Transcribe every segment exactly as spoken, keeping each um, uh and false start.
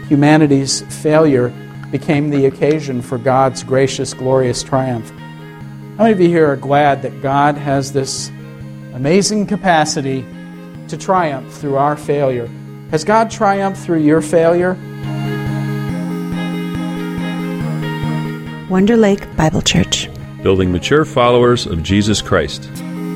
humanity's failure became the occasion for God's gracious, glorious triumph. How many of you here are glad that God has this amazing capacity to triumph through our failure? Has God triumphed through your failure? Wonder Lake Bible Church. Building mature followers of Jesus Christ.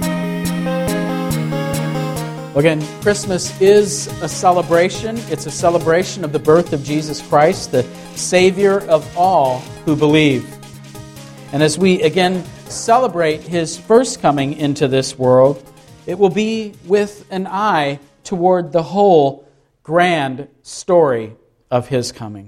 Well, again, Christmas is a celebration. It's a celebration of the birth of Jesus Christ, the Savior of all who believe. And as we again celebrate His first coming into this world, it will be with an eye toward the whole grand story of His coming.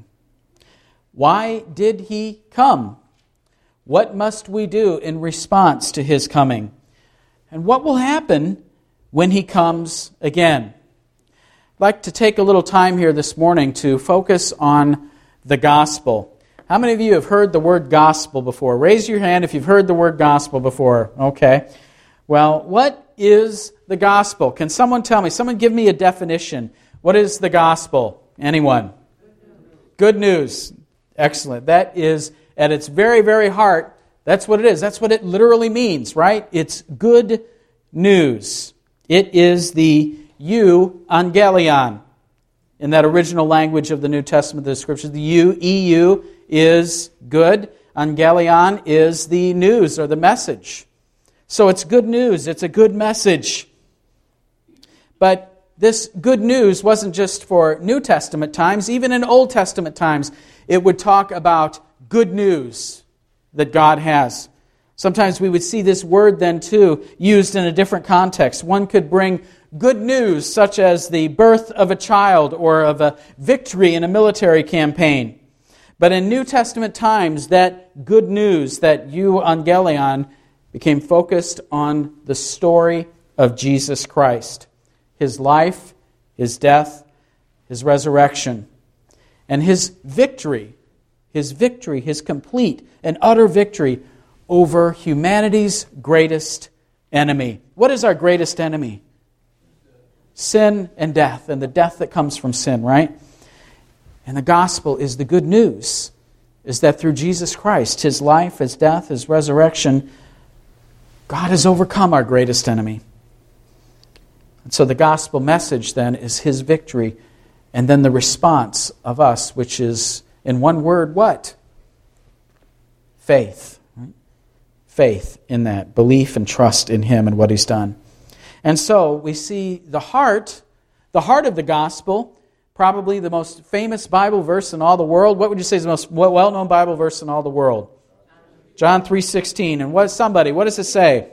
Why did He come? What must we do in response to His coming? And what will happen when He comes again? I'd like to take a little time here this morning to focus on the gospel. How many of you have heard the word gospel before? Raise your hand if you've heard the word gospel before. Okay. Well, what is the gospel? Can someone tell me? Someone give me a definition. What is the gospel? Anyone? Good news. Excellent. That is, at its very, very heart, that's what it is. That's what it literally means, right? It's good news. It is the euangelion. In that original language of the New Testament, the Scriptures, the eu, E U, is good. Angelion is the news or the message. So it's good news. It's a good message. But this good news wasn't just for New Testament times. Even in Old Testament times, it would talk about good news that God has. Sometimes we would see this word then too used in a different context. One could bring good news such as the birth of a child or of a victory in a military campaign. But in New Testament times, that good news, that euangelion, became focused on the story of Jesus Christ. His life, His death, His resurrection, and His victory, His victory, His complete and utter victory over humanity's greatest enemy. What is our greatest enemy? Sin and death, and the death that comes from sin, right? And the gospel is the good news, is that through Jesus Christ, His life, His death, His resurrection, God has overcome our greatest enemy. And so the gospel message then is His victory, and then the response of us, which is, in one word, what? Faith. Right? Faith in that, belief and trust in Him and what He's done. And so we see the heart, the heart of the gospel, probably the most famous Bible verse in all the world. What would you say is the most well-known Bible verse in all the world? John three sixteen. And what somebody, what does it say?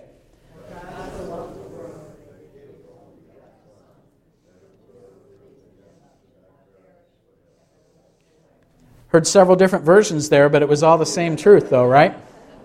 Heard several different versions there, but it was all the same truth though, right?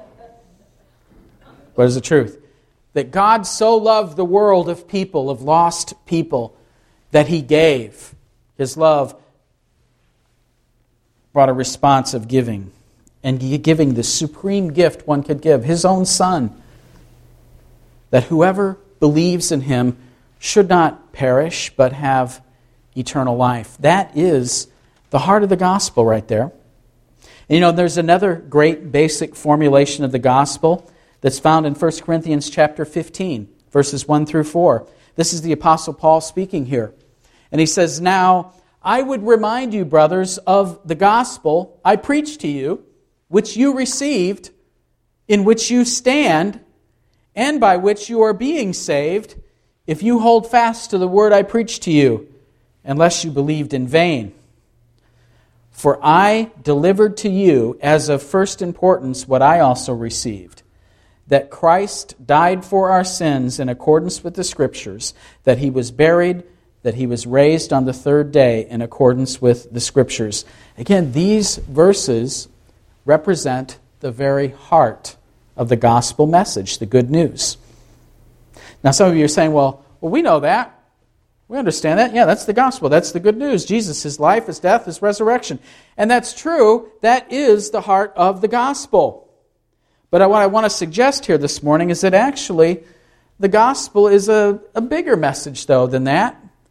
What is the truth? That God so loved the world of people, of lost people, that He gave. His love brought a response of giving. And giving the supreme gift one could give, His own Son. That whoever believes in Him should not perish, but have eternal life. That is the heart of the gospel right there. And you know, there's another great basic formulation of the gospel that's found in First Corinthians chapter fifteen, verses one through four. This is the Apostle Paul speaking here. And he says, "Now I would remind you, brothers, of the gospel I preached to you, which you received, in which you stand, and by which you are being saved, if you hold fast to the word I preached to you, unless you believed in vain. For I delivered to you as of first importance what I also received, that Christ died for our sins in accordance with the Scriptures, that He was buried, that He was raised on the third day in accordance with the Scriptures." Again, these verses represent the very heart of the gospel message, the good news. Now some of you are saying, well, well, we know that. We understand that. Yeah, that's the gospel. That's the good news. Jesus, His life, His death, His resurrection. And that's true. That is the heart of the gospel. But what I want to suggest here this morning is that actually the gospel is a, a bigger message, though, than that.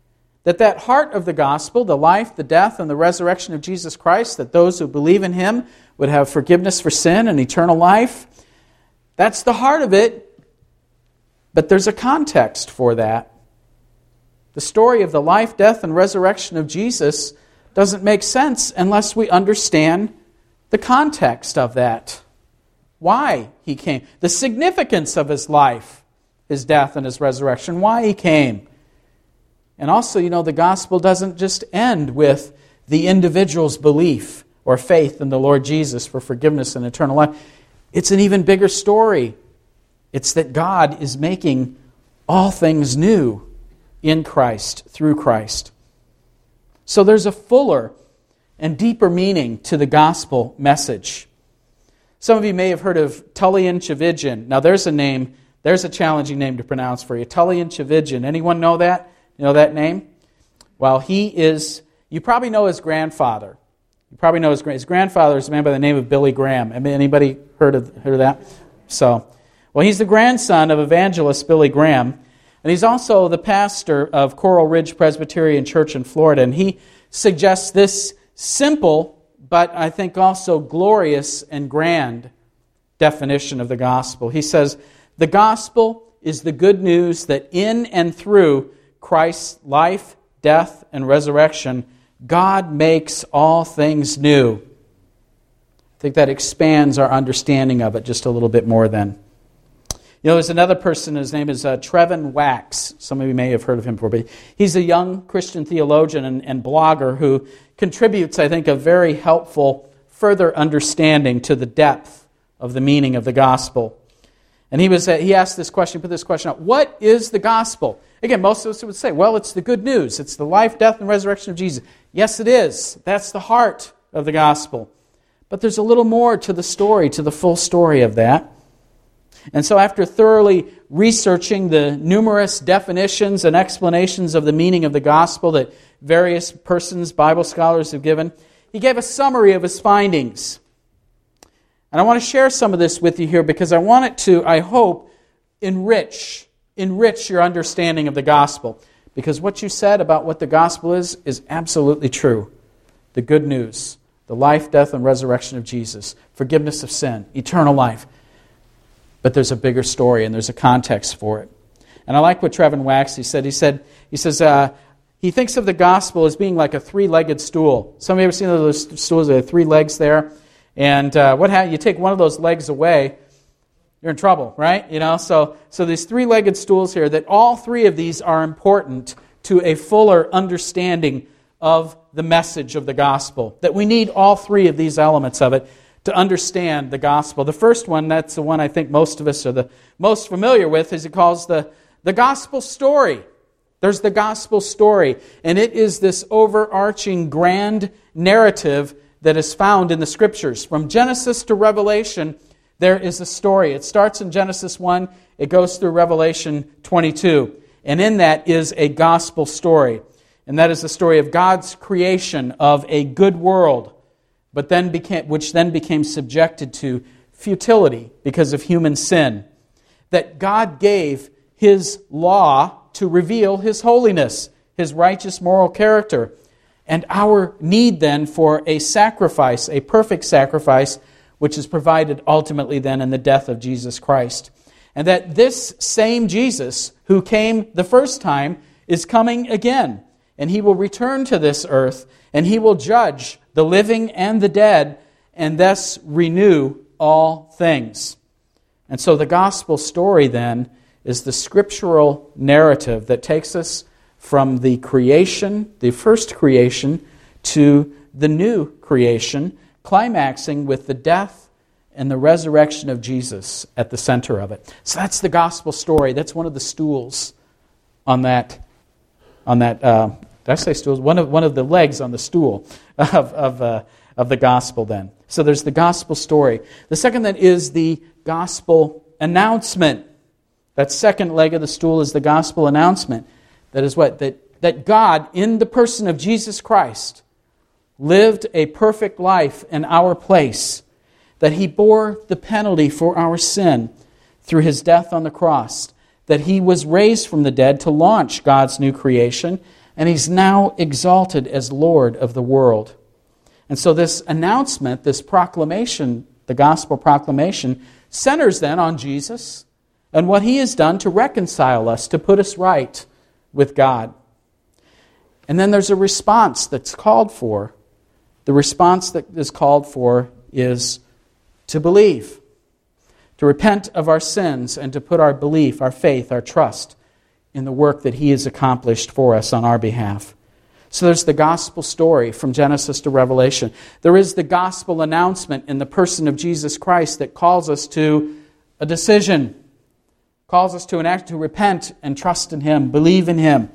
that that heart of the gospel, the life, the death, and the resurrection of Jesus Christ, that those who believe in Him would have forgiveness for sin and eternal life, that's the heart of it. But there's a context for that. The story of the life, death, and resurrection of Jesus doesn't make sense unless we understand the context of that. Why He came. The significance of His life, His death, and His resurrection. Why He came. And also, you know, the gospel doesn't just end with the individual's belief or faith in the Lord Jesus for forgiveness and eternal life. It's an even bigger story. It's that God is making all things new in Christ, through Christ. So there's a fuller and deeper meaning to the gospel message. Some of you may have heard of Tullian Tchividjian. Now there's a name, there's a challenging name to pronounce for you. Tullian Tchividjian. Anyone know that? You know that name? Well, he is, you probably know his grandfather. You probably know his, his grandfather is a man by the name of Billy Graham. Anybody heard of, heard of that? So, well, he's the grandson of evangelist Billy Graham, and he's also the pastor of Coral Ridge Presbyterian Church in Florida, and he suggests this simple, but I think also glorious and grand definition of the gospel. He says, the gospel is the good news that in and through Christ's life, death, and resurrection, God makes all things new. I think that expands our understanding of it just a little bit more then. You know, there's another person, his name is uh, Trevin Wax. Some of you may have heard of him before, but he's a young Christian theologian and, and blogger who contributes, I think, a very helpful further understanding to the depth of the meaning of the gospel. And he was uh, he asked this question, put this question out, what is the gospel? Again, most of us would say, well, it's the good news. It's the life, death, and resurrection of Jesus. Yes, it is. That's the heart of the gospel. But there's a little more to the story, to the full story of that. And so after thoroughly researching the numerous definitions and explanations of the meaning of the gospel that various persons, Bible scholars, have given, he gave a summary of his findings. And I want to share some of this with you here because I want it to, I hope, enrich, enrich your understanding of the gospel. Because what you said about what the gospel is, is absolutely true. The good news, the life, death, and resurrection of Jesus, forgiveness of sin, eternal life. But there's a bigger story and there's a context for it. And I like what Trevin Wax, he said. He said, he says, uh, he thinks of the gospel as being like a three-legged stool. Some of you ever seen those stools that have three legs there? And uh, what happens? You take one of those legs away, you're in trouble, right? You know, so so these three-legged stools here, that all three of these are important to a fuller understanding of the message of the gospel. That we need all three of these elements of it to understand the gospel. The first one, that's the one I think most of us are the most familiar with, is he calls the, the gospel story. There's the gospel story, and it is this overarching grand narrative that is found in the Scriptures. From Genesis to Revelation, there is a story. It starts in Genesis one, it goes through Revelation twenty-two, and in that is a gospel story. And that is the story of God's creation of a good world, but then became, which then became subjected to futility because of human sin. That God gave His law to reveal His holiness, His righteous moral character, and our need then for a sacrifice, a perfect sacrifice, which is provided ultimately then in the death of Jesus Christ. And that this same Jesus who came the first time is coming again, and He will return to this earth, and He will judge the living and the dead, and thus renew all things. And so the gospel story then is the scriptural narrative that takes us from the creation, the first creation, to the new creation, climaxing with the death and the resurrection of Jesus at the center of it. So that's the gospel story. That's one of the stools on that, on that uh, did I say stools? One of one of the legs on the stool of of uh, of the gospel. Then, so there's the gospel story. The second then is the gospel announcement. That second leg of the stool is the gospel announcement. That is what that that God, in the person of Jesus Christ, lived a perfect life in our place. That He bore the penalty for our sin through His death on the cross. That He was raised from the dead to launch God's new creation. and He's now exalted as Lord of the world. And so this announcement, this proclamation, the gospel proclamation, centers then on Jesus and what He has done to reconcile us, to put us right with God. And then there's a response that's called for. The response that is called for is to believe, to repent of our sins, and to put our belief, our faith, our trust in the work that He has accomplished for us on our behalf. So there's the gospel story from Genesis to Revelation. There is the gospel announcement in the person of Jesus Christ that calls us to a decision, calls us to an act to repent and trust in Him, believe in Him.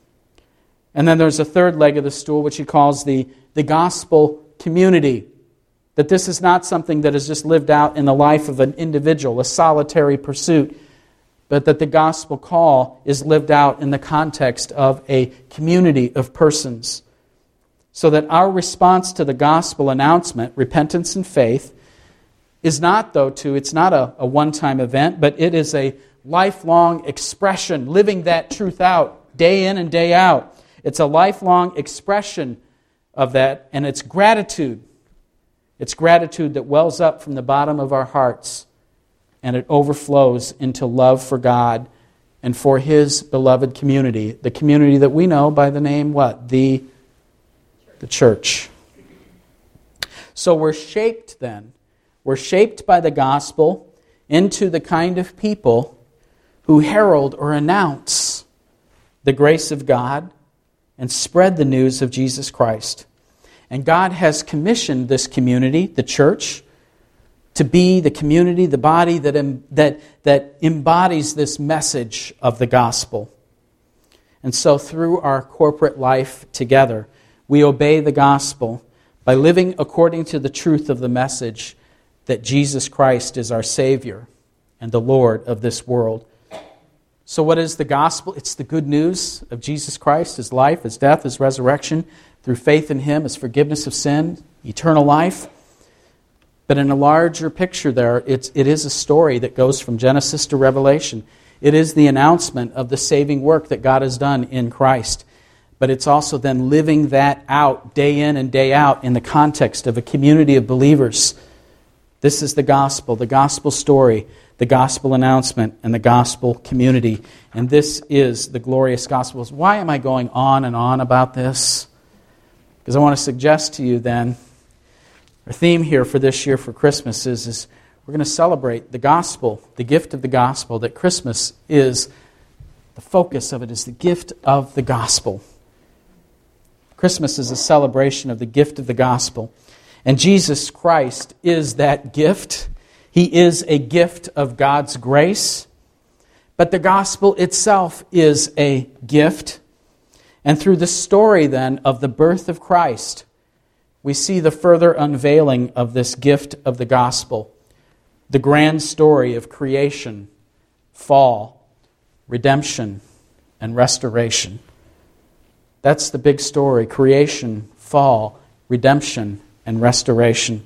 And then there's a third leg of the stool, which he calls the, the gospel community. That this is not something that is just lived out in the life of an individual, a solitary pursuit, but that the gospel call is lived out in the context of a community of persons. So that our response to the gospel announcement, repentance and faith, is not, though, to, it's not a, a one-time event, but it is a lifelong expression, living that truth out day in and day out. It's a lifelong expression of that, and it's gratitude. It's gratitude that wells up from the bottom of our hearts, and it overflows into love for God and for His beloved community, the community that we know by the name, what? The, the church. So we're shaped then. We're shaped by the gospel into the kind of people who herald or announce the grace of God and spread the news of Jesus Christ. And God has commissioned this community, the church, to be the community, the body that, em, that, that embodies this message of the gospel. And so through our corporate life together, we obey the gospel by living according to the truth of the message that Jesus Christ is our Savior and the Lord of this world. So what is the gospel? It's the good news of Jesus Christ, His life, His death, His resurrection, through faith in Him, His forgiveness of sin, eternal life. But in a larger picture there, it's, it is a story that goes from Genesis to Revelation. It is the announcement of the saving work that God has done in Christ. But it's also then living that out day in and day out in the context of a community of believers. This is the gospel, the gospel story, the gospel announcement, and the gospel community. And this is the glorious gospel. Why am I going on and on about this? Because I want to suggest to you then, our theme here for this year for Christmas is, is we're going to celebrate the gospel, the gift of the gospel, that Christmas is, the focus of it is the gift of the gospel. Christmas is a celebration of the gift of the gospel. And Jesus Christ is that gift. He is a gift of God's grace. But the gospel itself is a gift. And through the story then of the birth of Christ, we see the further unveiling of this gift of the gospel. The grand story of creation, fall, redemption, and restoration. That's the big story. Creation, fall, redemption, and restoration.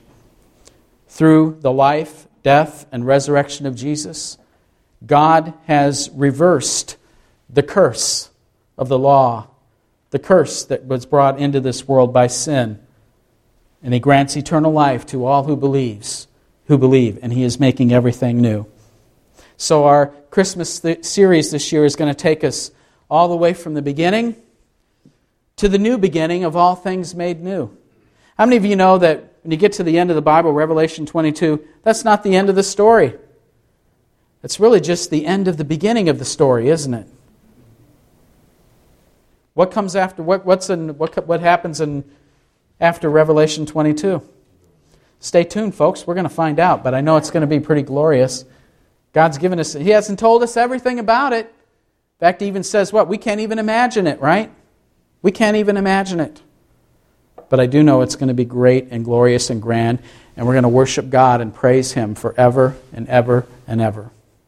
Through the life, death, and resurrection of Jesus, God has reversed the curse of the law, the curse that was brought into this world by sin. And He grants eternal life to all who believes, who believe, and He is making everything new. So our Christmas th- series this year is going to take us all the way from the beginning to the new beginning of all things made new. How many of you know that when you get to the end of the Bible, Revelation twenty-two, that's not the end of the story? It's really just the end of the beginning of the story, isn't it? What comes after? What what's in what what happens in after Revelation twenty-two? Stay tuned, folks. We're going to find out, but I know it's going to be pretty glorious. God's given us, He hasn't told us everything about it. In fact, He even says what? We can't even imagine it, right? We can't even imagine it. But I do know it's going to be great and glorious and grand, and we're going to worship God and praise Him forever and ever and ever.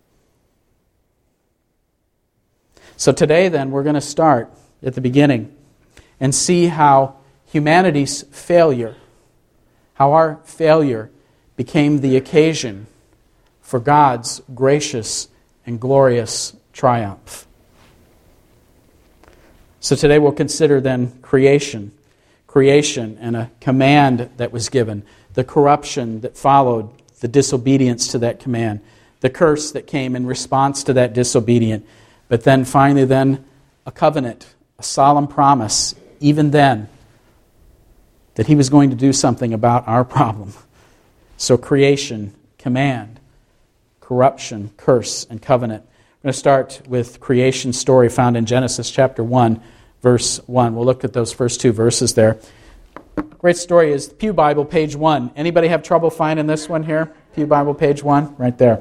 So today, then, we're going to start at the beginning and see how humanity's failure, how our failure became the occasion for God's gracious and glorious triumph. So today we'll consider then creation. Creation and a command that was given. The corruption that followed the disobedience to that command. The curse that came in response to that disobedience. But then finally then a covenant, a solemn promise, even then, that He was going to do something about our problem. So creation, command, corruption, curse, and covenant. We're going to start with creation story found in Genesis chapter one, verse one. We'll look at those first two verses there. Great story is the Pew Bible, page one. Anybody have trouble finding this one here? Pew Bible, page one, right there.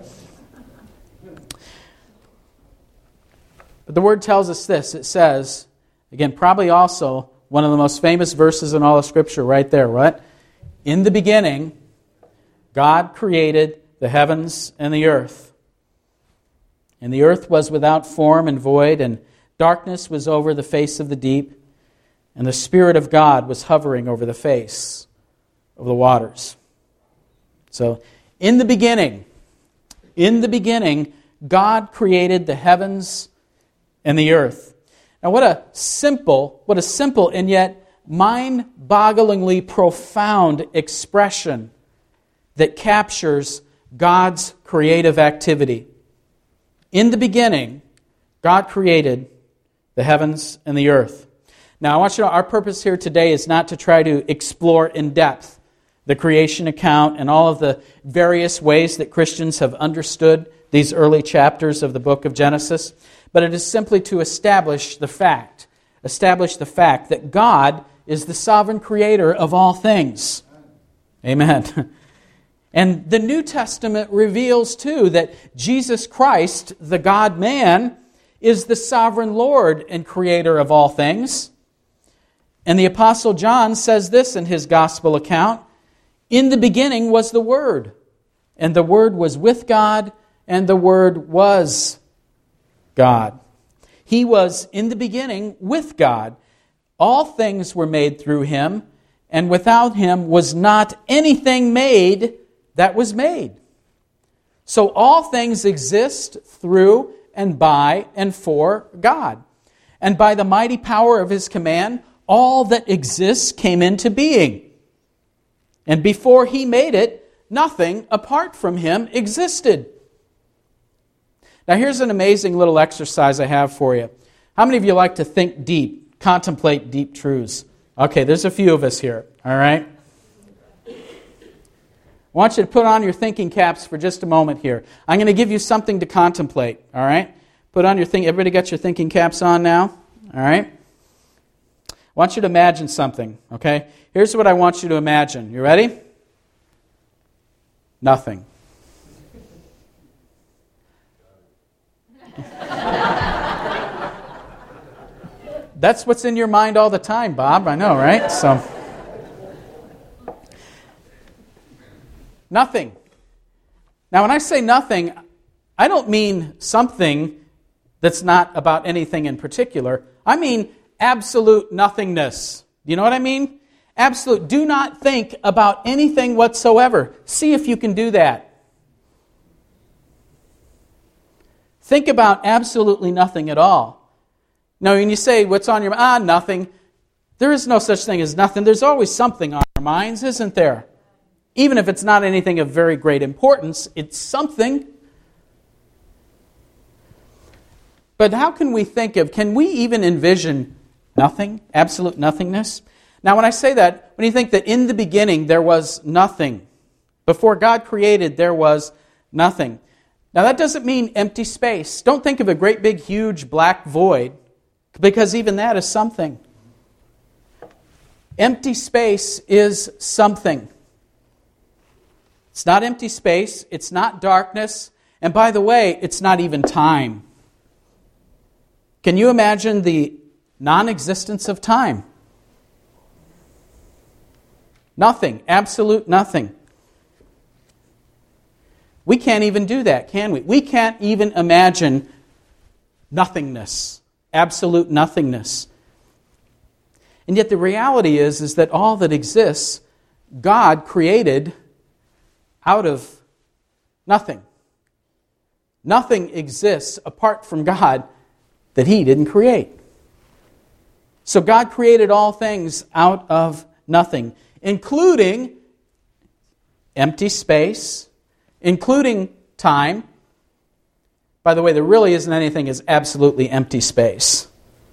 But the Word tells us this. It says, again, probably also one of the most famous verses in all of Scripture right there, what? In the beginning, God created the heavens and the earth. And the earth was without form and void, and darkness was over the face of the deep, and the Spirit of God was hovering over the face of the waters. So, in the beginning, in the beginning, God created the heavens and the earth. Now, what a simple, what a simple and yet mind-bogglingly profound expression that captures God's creative activity. In the beginning, God created the heavens and the earth. Now, I want you to know our purpose here today is not to try to explore in depth the creation account and all of the various ways that Christians have understood these early chapters of the book of Genesis, but it is simply to establish the fact, establish the fact that God is the sovereign creator of all things. Amen. And the New Testament reveals, too, that Jesus Christ, the God-man, is the sovereign Lord and creator of all things. And the Apostle John says this in his gospel account, "In the beginning was the Word, and the Word was with God, and the Word was God." He was in the beginning with God. All things were made through Him, and without Him was not anything made that was made. So all things exist through and by and for God. And by the mighty power of His command, all that exists came into being. And before He made it, nothing apart from Him existed. Now here's an amazing little exercise I have for you. How many of you like to think deep, contemplate deep truths? Okay, there's a few of us here, all right? I want you to put on your thinking caps for just a moment here. I'm going to give you something to contemplate, all right? Put on your thing. Everybody got your thinking caps on now? All right? I want you to imagine something, okay? Here's what I want you to imagine. You ready? Nothing. That's what's in your mind all the time, Bob. I know, right? So, nothing. Now, when I say nothing, I don't mean something that's not about anything in particular. I mean absolute nothingness. Do you know what I mean? Absolute. Do not think about anything whatsoever. See if you can do that. Think about absolutely nothing at all. Now, when you say, what's on your mind? Ah, nothing. There is no such thing as nothing. There's always something on our minds, isn't there? Even if it's not anything of very great importance, it's something. But how can we think of, can we even envision nothing, absolute nothingness? Now, when I say that, when you think that in the beginning there was nothing, before God created there was nothing. Now, that doesn't mean empty space. Don't think of a great big huge black void, because even that is something. Empty space is something. It's not empty space, it's not darkness, and by the way, it's not even time. Can you imagine the non-existence of time? Nothing, absolute nothing. We can't even do that, can we? We can't even imagine nothingness, absolute nothingness. And yet the reality is, is that all that exists, God created out of nothing. Nothing exists apart from God that He didn't create. So God created all things out of nothing, including empty space, including time. By the way, there really isn't anything as absolutely empty space,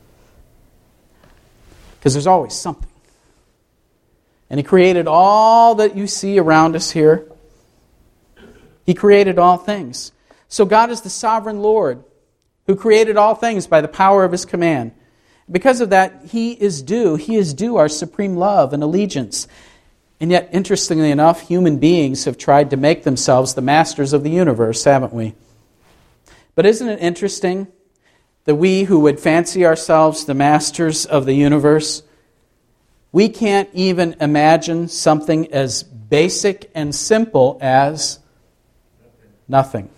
because there's always something. And He created all that you see around us here. He created all things. So God is the sovereign Lord who created all things by the power of His command. Because of that, He is due, He is due our supreme love and allegiance. And yet, interestingly enough, human beings have tried to make themselves the masters of the universe, haven't we? But isn't it interesting that we who would fancy ourselves the masters of the universe, we can't even imagine something as basic and simple as nothing.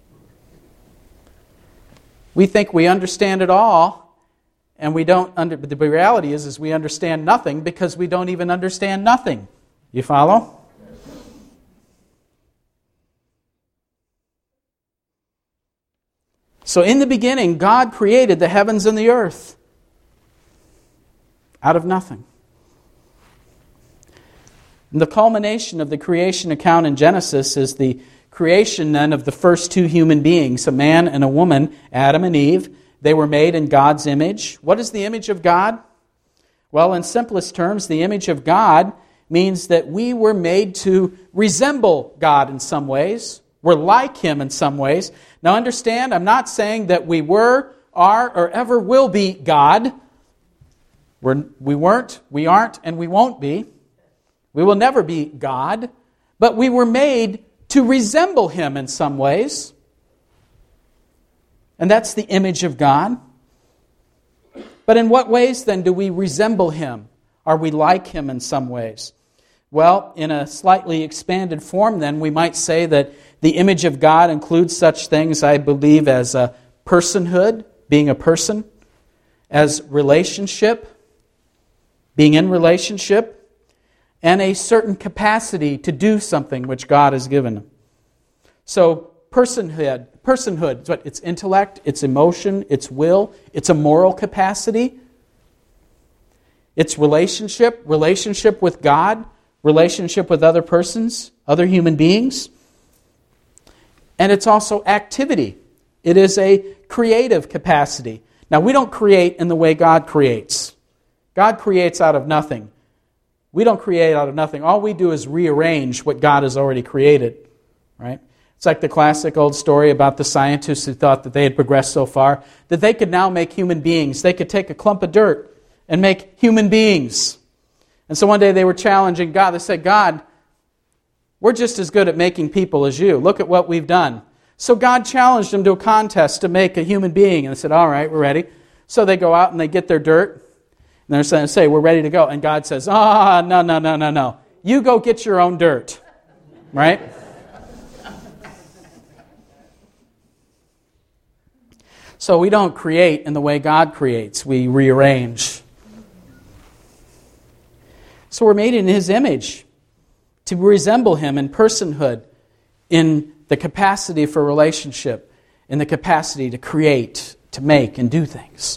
We think we understand it all, and we don't under, but the reality is, is we understand nothing because we don't even understand nothing. You follow? So in the beginning, God created the heavens and the earth out of nothing. And the culmination of the creation account in Genesis is the creation then of the first two human beings, a man and a woman, Adam and Eve. They were made in God's image. What is the image of God? Well, in simplest terms, the image of God means that we were made to resemble God in some ways. We're like Him in some ways. Now understand, I'm not saying that we were, are, or ever will be God. We're, we weren't, we aren't, and we won't be. We will never be God. But we were made to resemble Him in some ways. And that's the image of God. But in what ways then do we resemble Him? Are we like Him in some ways? Well, in a slightly expanded form then, we might say that the image of God includes such things, I believe, as a personhood, being a person, as relationship, being in relationship, and a certain capacity to do something which God has given them. So, personhood, personhood, what? It's intellect, it's emotion, it's will, it's a moral capacity. It's relationship, relationship with God, relationship with other persons, other human beings. And it's also activity. It is a creative capacity. Now, we don't create in the way God creates. God creates out of nothing. We don't create out of nothing. All we do is rearrange what God has already created. Right? It's like the classic old story about the scientists who thought that they had progressed so far that they could now make human beings. They could take a clump of dirt and make human beings. And so one day they were challenging God. They said, God, we're just as good at making people as you. Look at what we've done. So God challenged them to a contest to make a human being. And they said, all right, we're ready. So they go out and they get their dirt. And they're saying, say, we're ready to go. And God says, ah, oh, no, no, no, no, no. You go get your own dirt. Right? So we don't create in the way God creates. We rearrange. So we're made in His image to resemble Him in personhood, in the capacity for relationship, in the capacity to create, to make, and do things.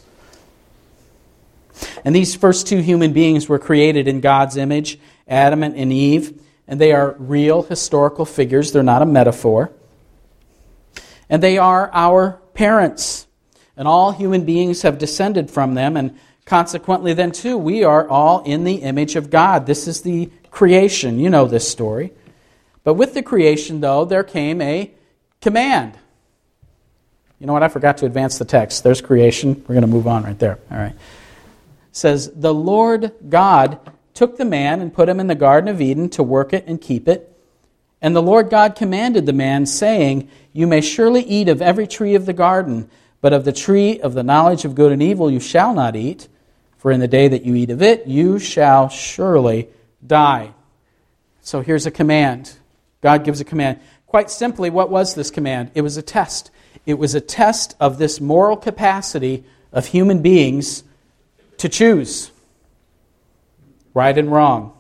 And these first two human beings were created in God's image, Adam and Eve, and they are real historical figures. They're not a metaphor. And they are our parents. And all human beings have descended from them, and consequently then too, we are all in the image of God. This is the creation. You know this story. But with the creation, though, there came a command. You know what? I forgot to advance the text. There's creation. We're going to move on right there. All right. It says, the Lord God took the man and put him in the Garden of Eden to work it and keep it. And the Lord God commanded the man, saying, you may surely eat of every tree of the garden, but of the tree of the knowledge of good and evil you shall not eat, for in the day that you eat of it, you shall surely die. So here's a command. God gives a command. Quite simply, what was this command? It was a test. It was a test of this moral capacity of human beings to choose right and wrong,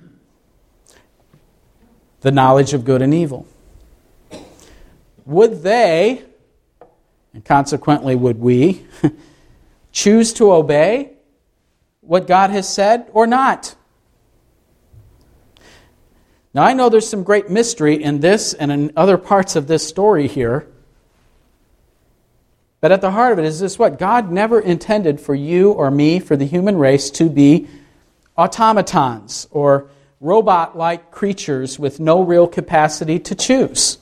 the knowledge of good and evil. Would they, and consequently would we, choose to obey what God has said or not? Now, I know there's some great mystery in this and in other parts of this story here. But at the heart of it is this: what? God never intended for you or me, for the human race, to be automatons or robot-like creatures with no real capacity to choose.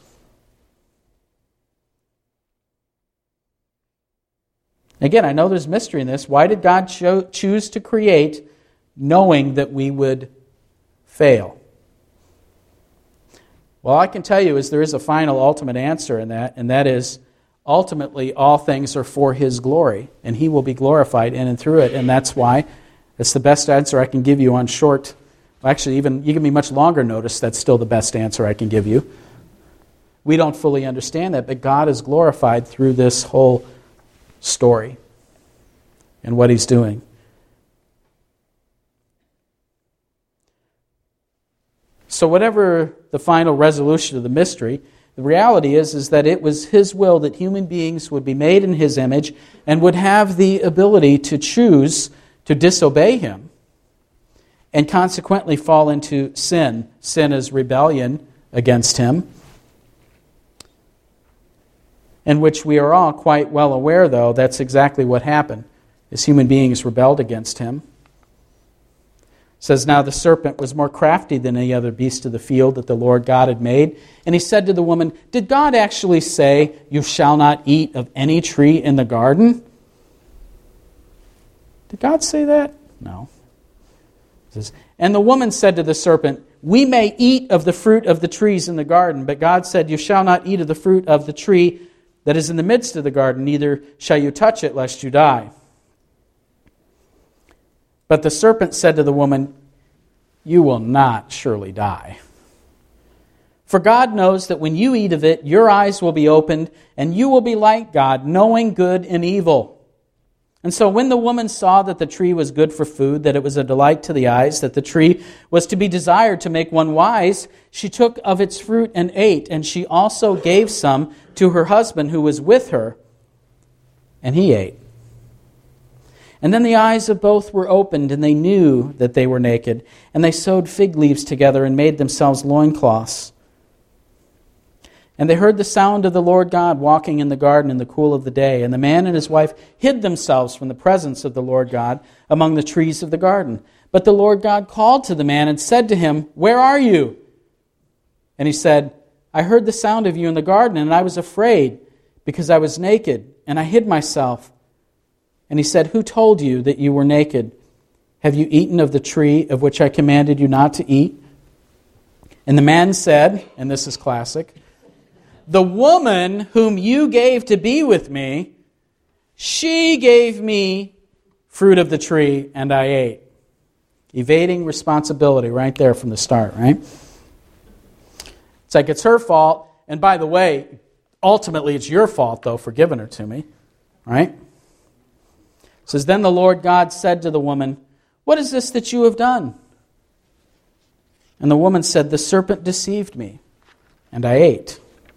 Again, I know there's mystery in this. Why did God cho- choose to create knowing that we would fail? Well, I can tell you is there is a final ultimate answer in that, and that is ultimately all things are for His glory, and He will be glorified in and through it, and that's why it's the best answer I can give you on short. Actually, even you give me much longer notice, that's still the best answer I can give you. We don't fully understand that, but God is glorified through this whole story and what He's doing. So whatever the final resolution of the mystery, the reality is, is that it was His will that human beings would be made in His image and would have the ability to choose to disobey Him and consequently fall into sin. Sin is rebellion against Him, in which we are all quite well aware, though, that's exactly what happened, as human beings rebelled against Him. It says, now the serpent was more crafty than any other beast of the field that the Lord God had made. And he said to the woman, did God actually say, you shall not eat of any tree in the garden? Did God say that? No. It says, and the woman said to the serpent, we may eat of the fruit of the trees in the garden, but God said, you shall not eat of the fruit of the tree that is in the midst of the garden, neither shall you touch it, lest you die. But the serpent said to the woman, you will not surely die. For God knows that when you eat of it, your eyes will be opened, and you will be like God, knowing good and evil. And so when the woman saw that the tree was good for food, that it was a delight to the eyes, that the tree was to be desired to make one wise, she took of its fruit and ate, and she also gave some to her husband who was with her, and he ate. And then the eyes of both were opened, and they knew that they were naked, and they sewed fig leaves together and made themselves loincloths. And they heard the sound of the Lord God walking in the garden in the cool of the day. And the man and his wife hid themselves from the presence of the Lord God among the trees of the garden. But the Lord God called to the man and said to him, where are you? And he said, I heard the sound of you in the garden, and I was afraid, because I was naked, and I hid myself. And he said, who told you that you were naked? Have you eaten of the tree of which I commanded you not to eat? And the man said, and this is classic, the woman whom you gave to be with me, she gave me fruit of the tree, and I ate. Evading responsibility right there from the start, right? It's like it's her fault, and by the way, ultimately it's your fault, though, for giving her to me, right? It says, then the Lord God said to the woman, what is this that you have done? And the woman said, the serpent deceived me, and I ate.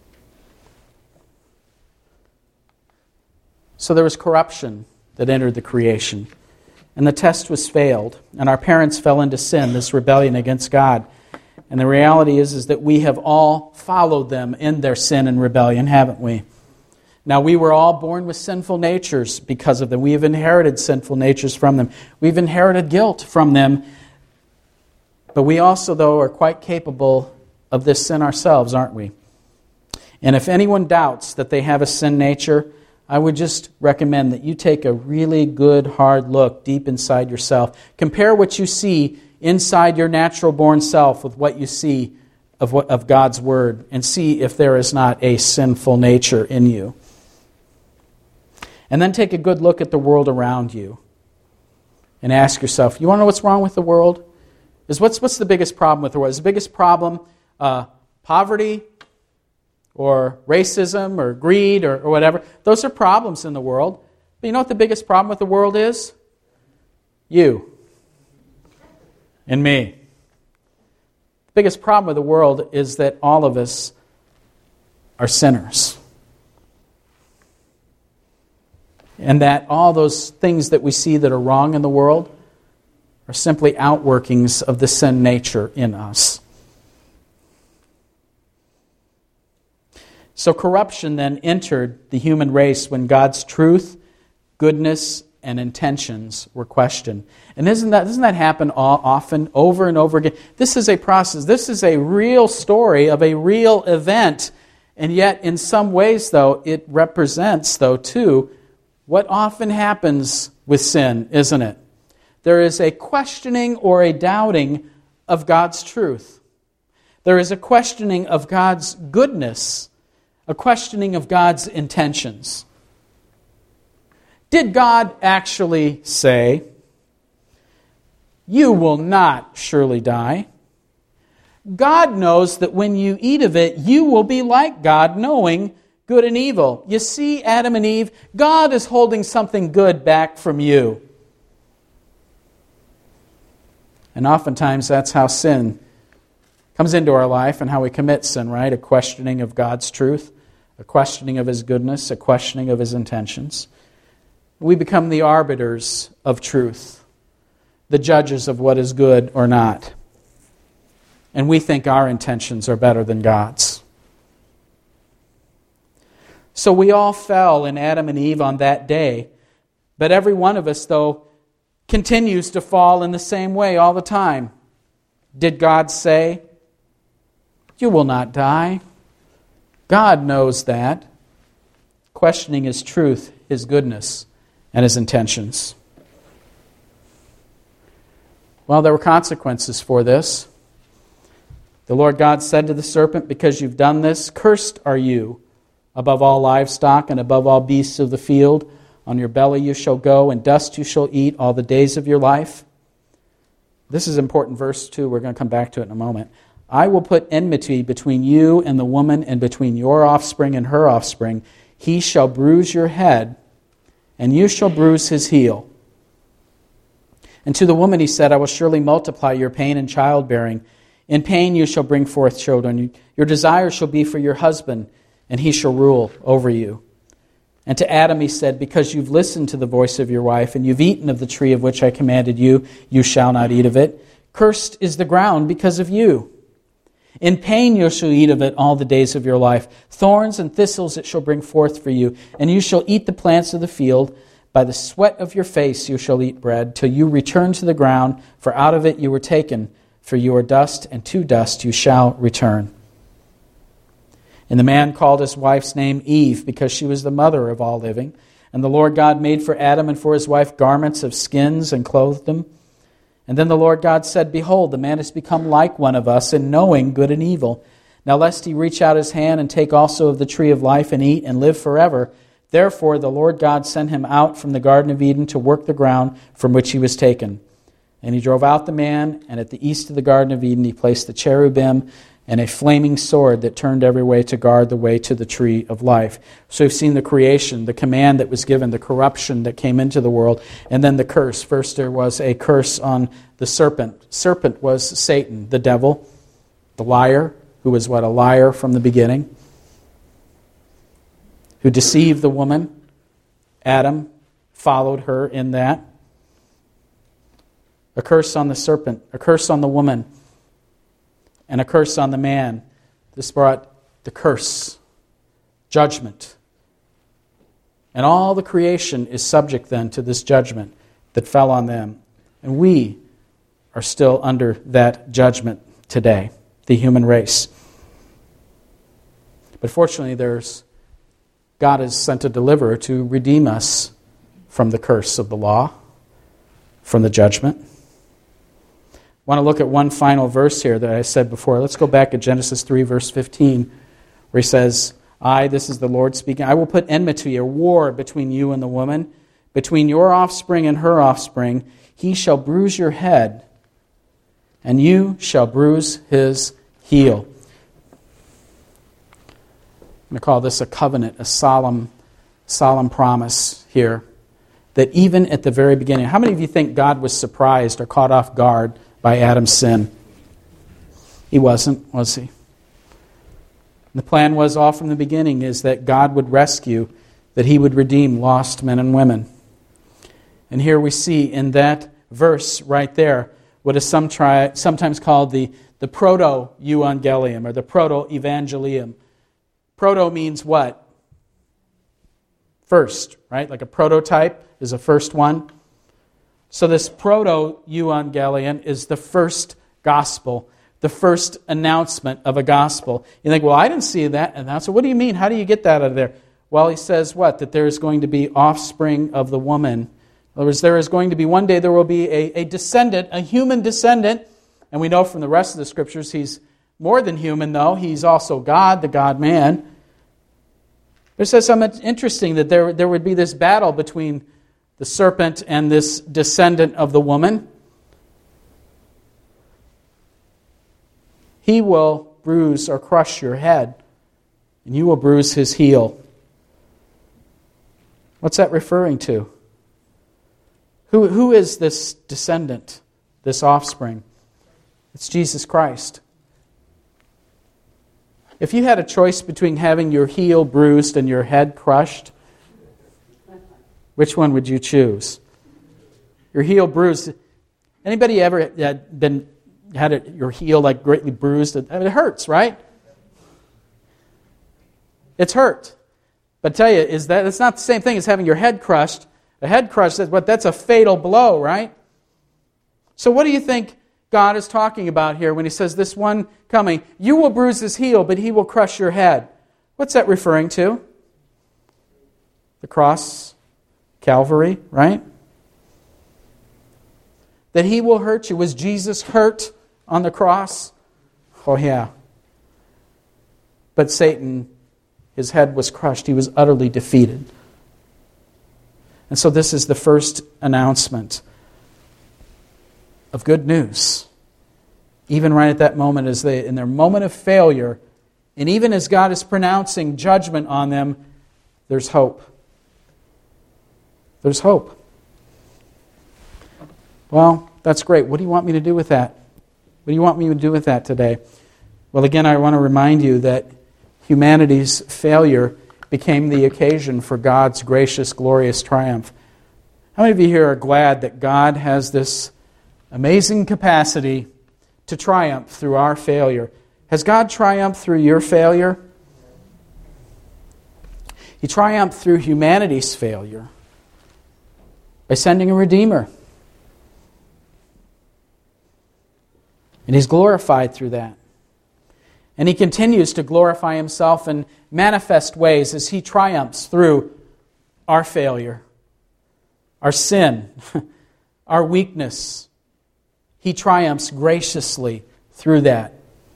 So there was corruption that entered the creation, and the test was failed, and our parents fell into sin, this rebellion against God. And the reality is, is that we have all followed them in their sin and rebellion, haven't we? Now, we were all born with sinful natures because of them. We have inherited sinful natures from them. We've inherited guilt from them. But we also, though, are quite capable of this sin ourselves, aren't we? And if anyone doubts that they have a sin nature, I would just recommend that you take a really good, hard look deep inside yourself. Compare what you see inside your natural-born self with what you see of, what, of God's Word, and see if there is not a sinful nature in you. And then take a good look at the world around you and ask yourself, you want to know what's wrong with the world? Is what's, what's the biggest problem with the world? Is the biggest problem uh, poverty or racism or greed or, or whatever? Those are problems in the world. But you know what the biggest problem with the world is? You and me. The biggest problem with the world is that all of us are sinners. And that all those things that we see that are wrong in the world, are simply outworkings of the sin nature in us. So corruption then entered the human race when God's truth, goodness, and intentions were questioned. And isn't that, doesn't that happen often, over and over again? This is a process. This is a real story of a real event. And yet, in some ways, though, it represents, though, too, what often happens with sin, isn't it? There is a questioning or a doubting of God's truth. There is a questioning of God's goodness, a questioning of God's intentions. Did God actually say, "You will not surely die"? God knows that when you eat of it, you will be like God, knowing good and evil. You see, Adam and Eve, God is holding something good back from you. And oftentimes that's how sin comes into our life and how we commit sin, right? A questioning of God's truth, a questioning of His goodness, a questioning of His intentions. We become the arbiters of truth, the judges of what is good or not. And we think our intentions are better than God's. So we all fell in Adam and Eve on that day. But every one of us, though, continues to fall in the same way all the time. Did God say, "You will not die"? God knows that. Questioning His truth, His goodness, and His intentions. Well, there were consequences for this. The Lord God said to the serpent, "Because you've done this, cursed are you above all livestock and above all beasts of the field. On your belly you shall go, and dust you shall eat all the days of your life." This is important verse two. We're going to come back to it in a moment. "I will put enmity between you and the woman, and between your offspring and her offspring. He shall bruise your head, and you shall bruise his heel." And to the woman he said, "I will surely multiply your pain in childbearing. In pain you shall bring forth children. Your desire shall be for your husband, and he shall rule over you." And to Adam he said, "Because you've listened to the voice of your wife, and you've eaten of the tree of which I commanded you, you shall not eat of it. Cursed is the ground because of you. In pain you shall eat of it all the days of your life. Thorns and thistles it shall bring forth for you, and you shall eat the plants of the field. By the sweat of your face you shall eat bread, till you return to the ground, for out of it you were taken. For you are dust, and to dust you shall return." And the man called his wife's name Eve, because she was the mother of all living. And the Lord God made for Adam and for his wife garments of skins and clothed them. And then the Lord God said, "Behold, the man has become like one of us in knowing good and evil. Now lest he reach out his hand and take also of the tree of life and eat and live forever. Therefore the Lord God sent him out from the Garden of Eden to work the ground from which he was taken. And he drove out the man, and at the east of the Garden of Eden he placed the cherubim and a flaming sword that turned every way to guard the way to the tree of life." So we've seen the creation, the command that was given, the corruption that came into the world, and then the curse. First there was a curse on the serpent. Serpent was Satan, the devil, the liar, who was what? A liar from the beginning, who deceived the woman. Adam followed her in that. A curse on the serpent, a curse on the woman, and a curse on the man. This brought the curse, judgment. And all the creation is subject then to this judgment that fell on them. And we are still under that judgment today, the human race. But fortunately, there's God has sent a deliverer to redeem us from the curse of the law, from the judgment. I want to look at one final verse here that I said before. Let's go back to Genesis three, verse fifteen, where he says, "I, this is the Lord speaking, I will put enmity or war between you and the woman, between your offspring and her offspring. He shall bruise your head, and you shall bruise his heel." I'm going to call this a covenant, a solemn, solemn promise here, that even at the very beginning, how many of you think God was surprised or caught off guard by Adam's sin? He wasn't, was he? The plan was all from the beginning is that God would rescue, that He would redeem lost men and women. And here we see in that verse right there, what is some try, sometimes called the, the proto-evangelium or the proto-evangelium. Proto means what? First, right? Like a prototype is a first one. So this proto-evangelion is the first gospel, the first announcement of a gospel. You think, well, I didn't see that. And that's, what do you mean? How do you get that out of there? Well, he says what? That there is going to be offspring of the woman. In other words, there is going to be, one day there will be a, a descendant, a human descendant. And we know from the rest of the Scriptures he's more than human, though. He's also God, the God-man. It says something interesting, that there, there would be this battle between the serpent and this descendant of the woman. He will bruise or crush your head, and you will bruise his heel. What's that referring to? Who, who is this descendant, this offspring? It's Jesus Christ. If you had a choice between having your heel bruised and your head crushed, which one would you choose? Your heel bruised. Anybody ever had been had it, your heel like greatly bruised? I mean, it hurts, right? It's hurt. But I tell you, is that it's not the same thing as having your head crushed. A head crushed, what? That's a fatal blow, right? So what do you think God is talking about here when he says this one coming, you will bruise his heel, but he will crush your head? What's that referring to? The cross, Calvary, right? That he will hurt you. Was Jesus hurt on the cross? Oh yeah. But Satan, his head was crushed. He was utterly defeated. And so this is the first announcement of good news. Even right at that moment, as they, in their moment of failure, and even as God is pronouncing judgment on them, there's hope. There's hope. Well, that's great. What do you want me to do with that? What do you want me to do with that today? Well, again, I want to remind you that humanity's failure became the occasion for God's gracious, glorious triumph. How many of you here are glad that God has this amazing capacity to triumph through our failure? Has God triumphed through your failure? He triumphed through humanity's failure by sending a Redeemer. And He's glorified through that. And He continues to glorify Himself in manifest ways as He triumphs through our failure, our sin, our weakness. He triumphs graciously through that.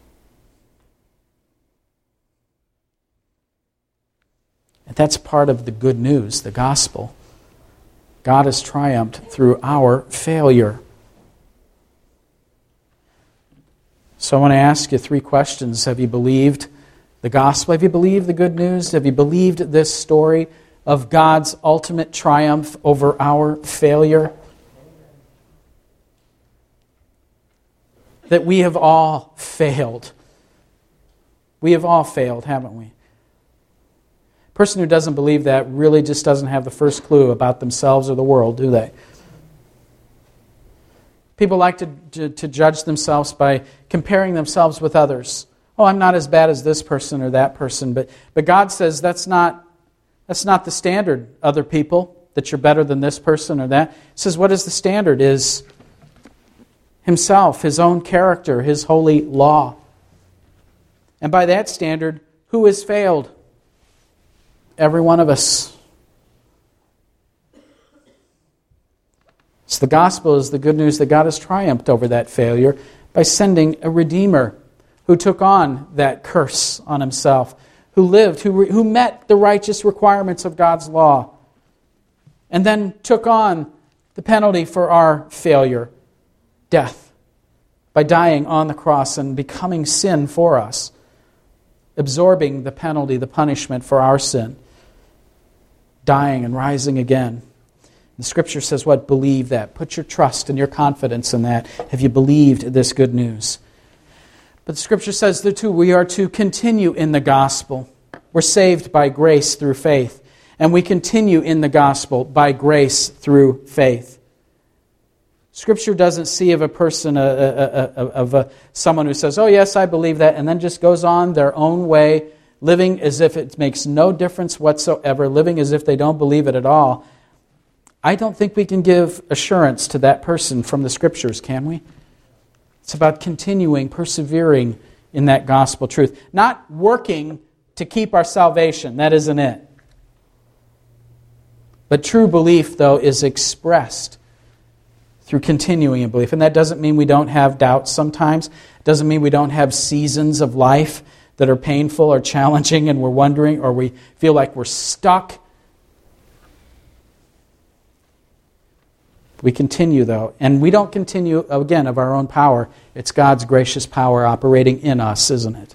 And that's part of the good news, the gospel. God has triumphed through our failure. So I want to ask you three questions. Have you believed the gospel? Have you believed the good news? Have you believed this story of God's ultimate triumph over our failure? That we have all failed. We have all failed, haven't we? A person who doesn't believe that really just doesn't have the first clue about themselves or the world, do they? People like to, to, to judge themselves by comparing themselves with others. Oh, I'm not as bad as this person or that person. But, but God says that's not, that's not the standard, other people, that you're better than this person or that. He says what is the standard is Himself, His own character, His holy law. And by that standard, who has failed? Every one of us. So the gospel is the good news that God has triumphed over that failure by sending a Redeemer who took on that curse on Himself, who lived, who, who met the righteous requirements of God's law, and then took on the penalty for our failure, death, by dying on the cross and becoming sin for us, absorbing the penalty, the punishment for our sin, dying and rising again. The Scripture says what? Believe that. Put your trust and your confidence in that. Have you believed this good news? But the Scripture says that too, we are to continue in the gospel. We're saved by grace through faith. And we continue in the gospel by grace through faith. Scripture doesn't see of a person, a, a, a, of a, someone who says, oh yes, I believe that, and then just goes on their own way, living as if it makes no difference whatsoever, living as if they don't believe it at all. I don't think we can give assurance to that person from the Scriptures, can we? It's about continuing, persevering in that gospel truth. Not working to keep our salvation. That isn't it. But true belief, though, is expressed through continuing in belief. And that doesn't mean we don't have doubts sometimes. It doesn't mean we don't have seasons of life that are painful or challenging and we're wondering or we feel like we're stuck. We continue, though. And we don't continue, again, of our own power. It's God's gracious power operating in us, isn't it?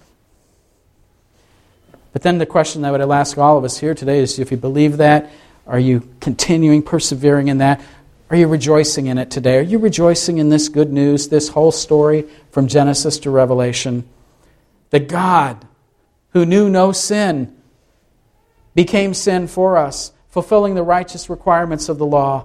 But then the question that I would ask all of us here today is, if you believe that, are you continuing, persevering in that? Are you rejoicing in it today? Are you rejoicing in this good news, this whole story from Genesis to Revelation? That God, who knew no sin, became sin for us, fulfilling the righteous requirements of the law.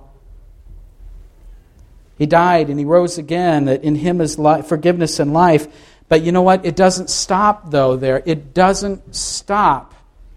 He died and He rose again, that in Him is life, forgiveness and life. But you know what? It doesn't stop, though, there. It doesn't stop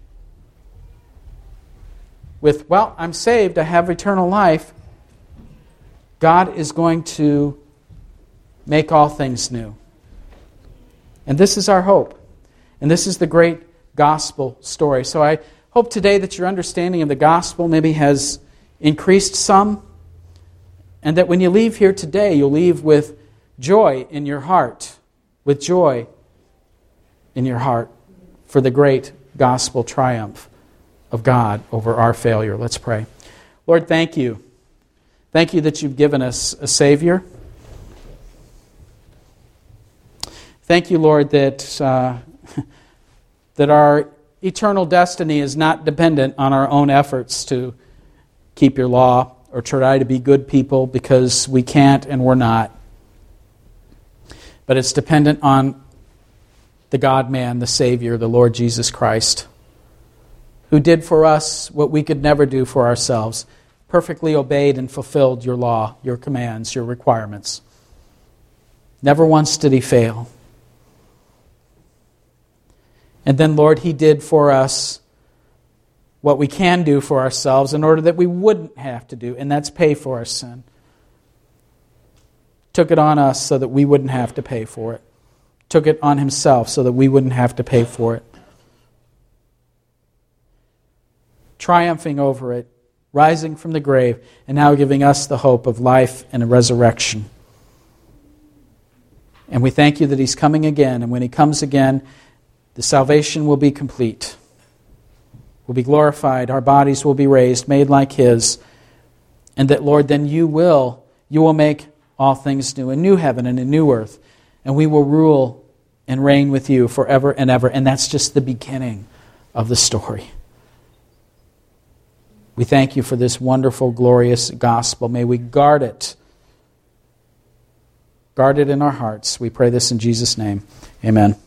with, well, I'm saved, I have eternal life. God is going to make all things new. And this is our hope. And this is the great gospel story. So I hope today that your understanding of the gospel maybe has increased some, and that when you leave here today, you'll leave with joy in your heart, with joy in your heart for the great gospel triumph of God over our failure. Let's pray. Lord, thank you. Thank you that you've given us a Savior. Thank you, Lord, that uh, that our eternal destiny is not dependent on our own efforts to keep your law or try to be good people, because we can't and we're not. But it's dependent on the God-man, the Savior, the Lord Jesus Christ, who did for us what we could never do for ourselves, perfectly obeyed and fulfilled your law, your commands, your requirements. Never once did He fail. And then, Lord, He did for us what we can do for ourselves in order that we wouldn't have to do, and that's pay for our sin. Took it on us so that we wouldn't have to pay for it. Took it on Himself so that we wouldn't have to pay for it. Triumphing over it, rising from the grave, and now giving us the hope of life and a resurrection. And we thank you that He's coming again, and when He comes again, the salvation will be complete. Will be glorified, our bodies will be raised, made like His, and that, Lord, then you will, you will make all things new, a new heaven and a new earth, and we will rule and reign with you forever and ever, and that's just the beginning of the story. We thank you for this wonderful, glorious gospel. May we guard it, guard it in our hearts. We pray this in Jesus' name. Amen.